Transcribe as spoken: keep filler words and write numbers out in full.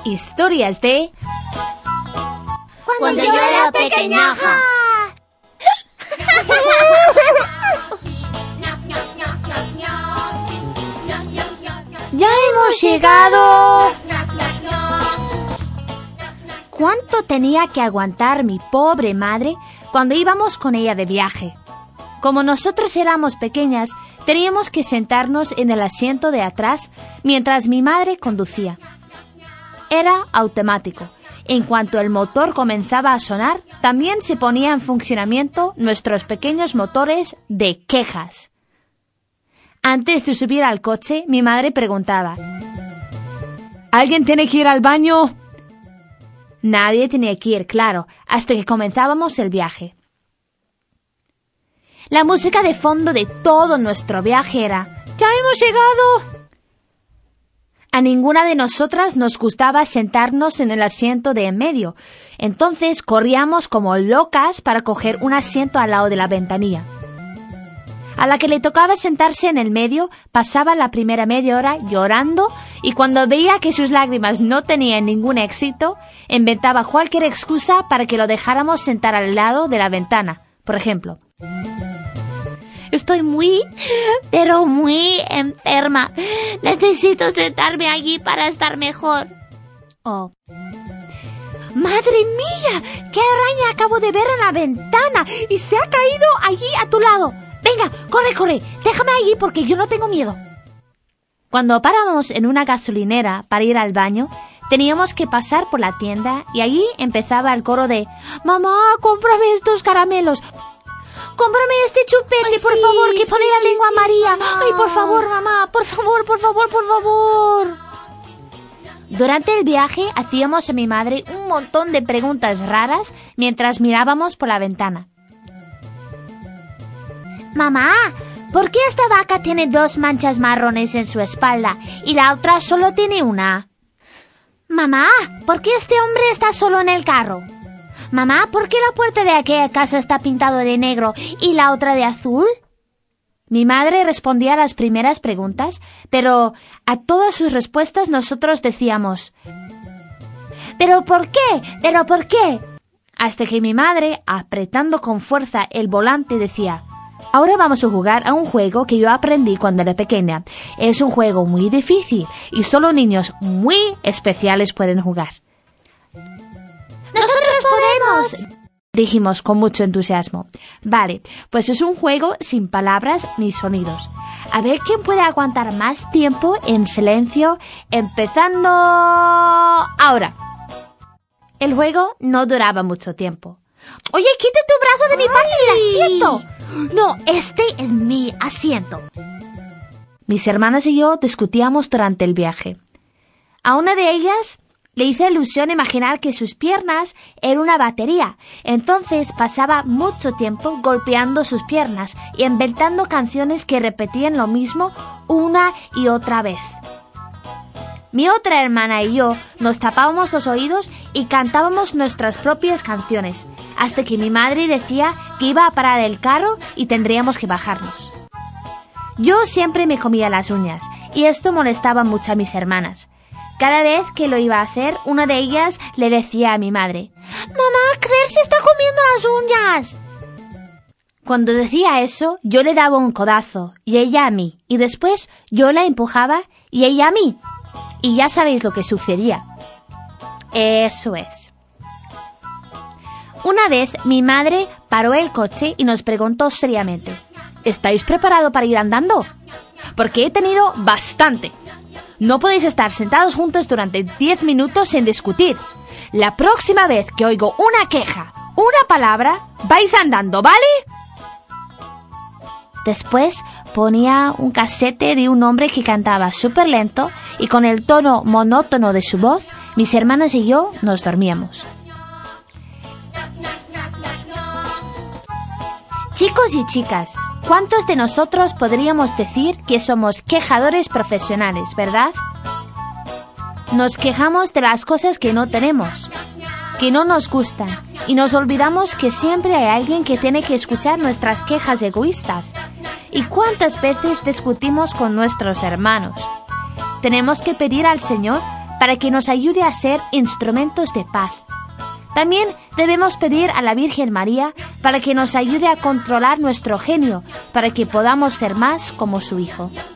Historias de... Cuando yo era pequeñaja. ¡Ya hemos llegado! ¿Cuánto tenía que aguantar mi pobre madre cuando íbamos con ella de viaje? Como nosotros éramos pequeñas, teníamos que sentarnos en el asiento de atrás mientras mi madre conducía. Era automático. En cuanto el motor comenzaba a sonar, también se ponía en funcionamiento nuestros pequeños motores de quejas. Antes de subir al coche, mi madre preguntaba: ¿alguien tiene que ir al baño? Nadie tenía que ir, claro, hasta que comenzábamos el viaje. La música de fondo de todo nuestro viaje era: ¡ya hemos llegado! A ninguna de nosotras nos gustaba sentarnos en el asiento de en medio, entonces corríamos como locas para coger un asiento al lado de la ventanilla. A la que le tocaba sentarse en el medio, pasaba la primera media hora llorando y cuando veía que sus lágrimas no tenían ningún éxito, inventaba cualquier excusa para que lo dejáramos sentar al lado de la ventana. Por ejemplo: estoy muy, pero muy enferma. Necesito sentarme allí para estar mejor. Oh. ¡Madre mía! ¡Qué araña acabo de ver en la ventana! Y se ha caído allí a tu lado. Venga, corre, corre. Déjame allí porque yo no tengo miedo. Cuando paramos en una gasolinera para ir al baño, teníamos que pasar por la tienda y allí empezaba el coro de: mamá, cómprame estos caramelos. Cómprame este chupete, Ay, por sí, favor, que sí, pone la sí, lengua sí, María. Mamá. Ay, por favor, mamá, por favor, por favor, por favor. Durante el viaje hacíamos a mi madre un montón de preguntas raras mientras mirábamos por la ventana. Mamá, ¿por qué esta vaca tiene dos manchas marrones en su espalda y la otra solo tiene una? Mamá, ¿por qué este hombre está solo en el carro? Mamá, ¿por qué la puerta de aquella casa está pintada de negro y la otra de azul? Mi madre respondía a las primeras preguntas, pero a todas sus respuestas nosotros decíamos: ¿pero por qué? ¿pero por qué? Hasta que mi madre, apretando con fuerza el volante, decía: ahora vamos a jugar a un juego que yo aprendí cuando era pequeña. Es un juego muy difícil y solo niños muy especiales pueden jugar. ¡Nosotros podemos!, dijimos con mucho entusiasmo. Vale, pues es un juego sin palabras ni sonidos. A ver quién puede aguantar más tiempo en silencio, empezando ahora. El juego no duraba mucho tiempo. Oye, quita tu brazo de mi parte del asiento. No, este es mi asiento. Mis hermanas y yo discutíamos durante el viaje. A una de ellas le hizo ilusión imaginar que sus piernas eran una batería. Entonces pasaba mucho tiempo golpeando sus piernas y inventando canciones que repetían lo mismo una y otra vez. Mi otra hermana y yo nos tapábamos los oídos y cantábamos nuestras propias canciones, hasta que mi madre decía que iba a parar el carro y tendríamos que bajarnos. Yo siempre me comía las uñas, y esto molestaba mucho a mis hermanas. Cada vez que lo iba a hacer, una de ellas le decía a mi madre: «¡Mamá, Claire se está comiendo las uñas!». Cuando decía eso, yo le daba un codazo, y ella a mí, y después yo la empujaba y ella a mí. Y ya sabéis lo que sucedía. Eso es. Una vez mi madre paró el coche y nos preguntó seriamente: ¿estáis preparados para ir andando? Porque he tenido bastante. No podéis estar sentados juntos durante diez minutos sin discutir. La próxima vez que oigo una queja, una palabra, vais andando, ¿vale? Después ponía un casete de un hombre que cantaba súper lento y con el tono monótono de su voz, mis hermanas y yo nos dormíamos. Chicos y chicas, ¿cuántos de nosotros podríamos decir que somos quejadores profesionales, verdad? Nos quejamos de las cosas que no tenemos, que no nos gustan, y nos olvidamos que siempre hay alguien que tiene que escuchar nuestras quejas egoístas. ¿Y cuántas veces discutimos con nuestros hermanos? Tenemos que pedir al Señor para que nos ayude a ser instrumentos de paz. También debemos pedir a la Virgen María para que nos ayude a controlar nuestro genio, para que podamos ser más como su Hijo.